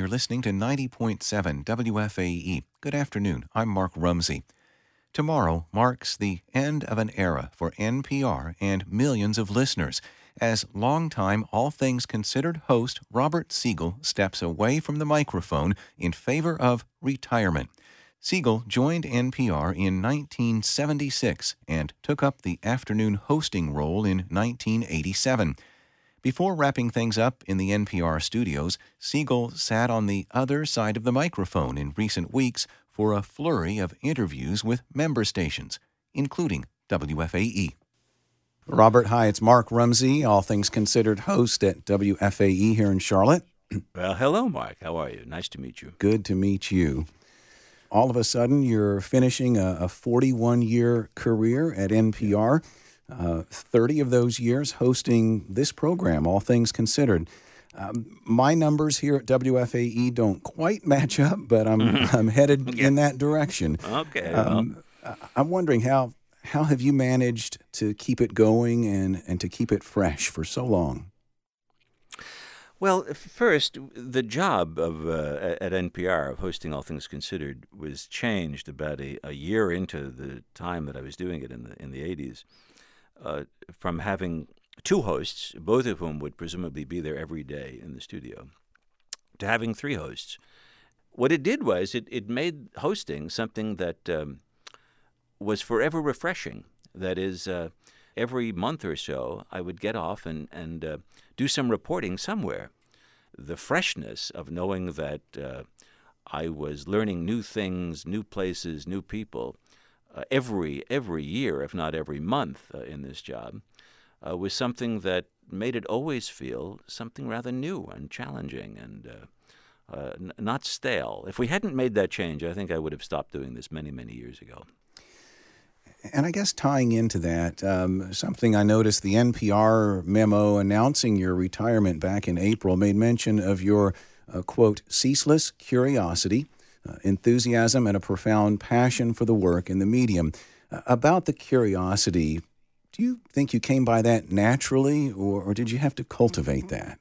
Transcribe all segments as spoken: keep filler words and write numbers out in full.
you're listening to ninety point seven W F A E. Good afternoon. I'm Mark Rumsey. Tomorrow marks the end of an era for N P R and millions of listeners, as longtime All Things Considered host Robert Siegel steps away from the microphone in favor of retirement. Siegel joined N P R in nineteen seventy-six and took up the afternoon hosting role in nineteen eighty-seven. Before wrapping things up in the N P R studios, Siegel sat on the other side of the microphone in recent weeks for a flurry of interviews with member stations, including W F A E. Robert, hi, it's Mark Rumsey, All Things Considered host at W F A E here in Charlotte. Well, hello, Mark. How are you? Nice to meet you. Good to meet you. All of a sudden, you're finishing a forty-one-year career at N P R, uh, thirty of those years hosting this program, All Things Considered. Um, my numbers here at W F A E don't quite match up, but I'm I'm headed Yeah. in that direction. Okay. Um, well, I'm wondering how how have you managed to keep it going and, and to keep it fresh for so long? well, f- first, the job of uh, at N P R of hosting All Things Considered was changed about a, a year into the time that I was doing it in the in the eighties, uh, from having two hosts, both of whom would presumably be there every day in the studio, to having three hosts. What it did was it, it made hosting something that um, was forever refreshing. That is, uh, every month or so, I would get off and, and uh, do some reporting somewhere. The freshness of knowing that uh, I was learning new things, new places, new people, uh, every every year, if not every month, uh, in this job, uh, was something that made it always feel something rather new and challenging and uh, uh, n- not stale. If we hadn't made that change, I think I would have stopped doing this many, many years ago. And I guess tying into that, um, something I noticed, the N P R memo announcing your retirement back in April made mention of your, uh, quote, ceaseless curiosity, uh, enthusiasm, and a profound passion for the work in the medium. Uh, about the curiosity, do you think you came by that naturally, or, or did you have to cultivate that?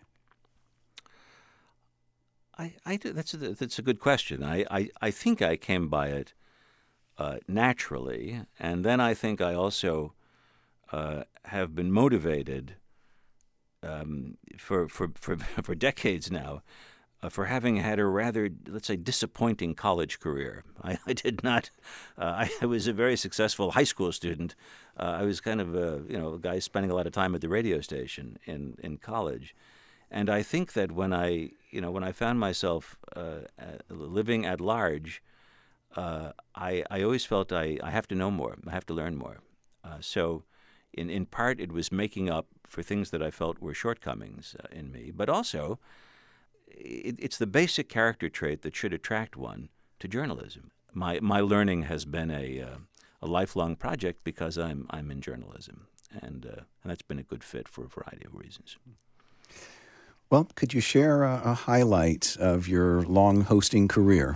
I, I do, that's a, that's a good question. I, I, I think I came by it uh, naturally, and then I think I also uh, have been motivated um, for, for for for decades now uh, for having had a rather, let's say, disappointing college career. I, I did not. Uh, I, I was a very successful high school student. Uh, I was kind of a you know a guy spending a lot of time at the radio station in in college. And I think that when I, you know, when I found myself uh, uh, living at large, uh, I, I always felt I, I have to know more. I have to learn more. Uh, so, in, in part, it was making up for things that I felt were shortcomings uh, in me. But also, it, it's the basic character trait that should attract one to journalism. My my learning has been a uh, a lifelong project because I'm I'm in journalism, and uh, and that's been a good fit for a variety of reasons. Well, could you share a, a highlight of your long hosting career?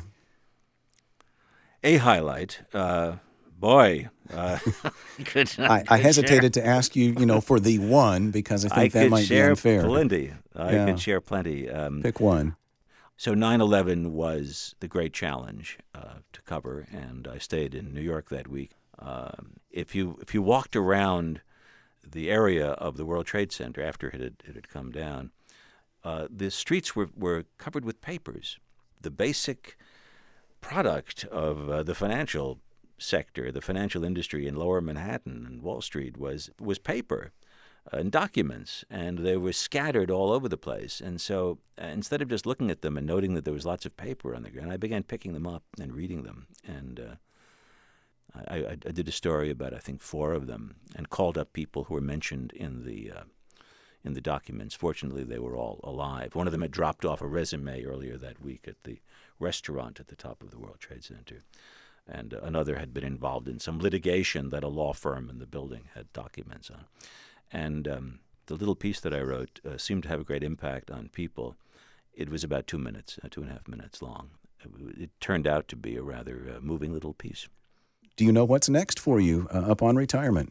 A highlight, uh, boy. Uh, could, I, I hesitated to ask you, you know, for the one, because I think I that could might be share unfair. plenty. I Yeah. could share plenty. Um, Pick one. so nine eleven was the great challenge uh, to cover, and I stayed in New York that week. Um, if you if you walked around the area of the World Trade Center after it had, it had come down, Uh, the streets were, were covered with papers. The basic product of uh, the financial sector, the financial industry in Lower Manhattan and Wall Street was was paper uh, and documents, and they were scattered all over the place. And so uh, instead of just looking at them and noting that there was lots of paper on the ground, I began picking them up and reading them. And uh, I, I, I did a story about, I think, four of them and called up people who were mentioned in the uh, in the documents. Fortunately, they were all alive. One of them had dropped off a resume earlier that week at the restaurant at the top of the World Trade Center. And uh, another had been involved in some litigation that a law firm in the building had documents on. And um, the little piece that I wrote uh, seemed to have a great impact on people. It was about two minutes, uh, two and a half minutes long. It, it turned out to be a rather uh, moving little piece. Do you know what's next for you uh, upon retirement?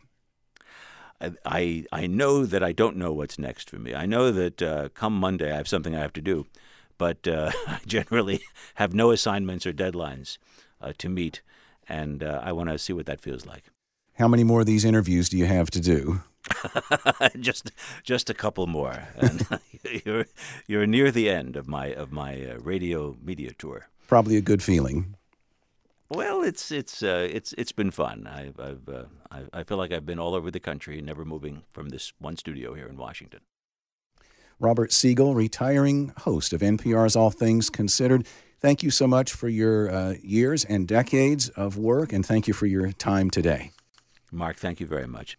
I I know that I don't know what's next for me. I know that uh, come Monday I have something I have to do, but uh, I generally have no assignments or deadlines uh, to meet, and uh, I want to see what that feels like. How many more of these interviews do you have to do? just just a couple more, and you're you're near the end of my of my uh, radio media tour. Probably a good feeling. Well, it's it's uh, it's it's been fun. I I've uh, I, I feel like I've been all over the country, never moving from this one studio here in Washington. Robert Siegel, retiring host of N P R's All Things Considered. Thank you so much for your uh, years and decades of work, and thank you for your time today. Mark, thank you very much.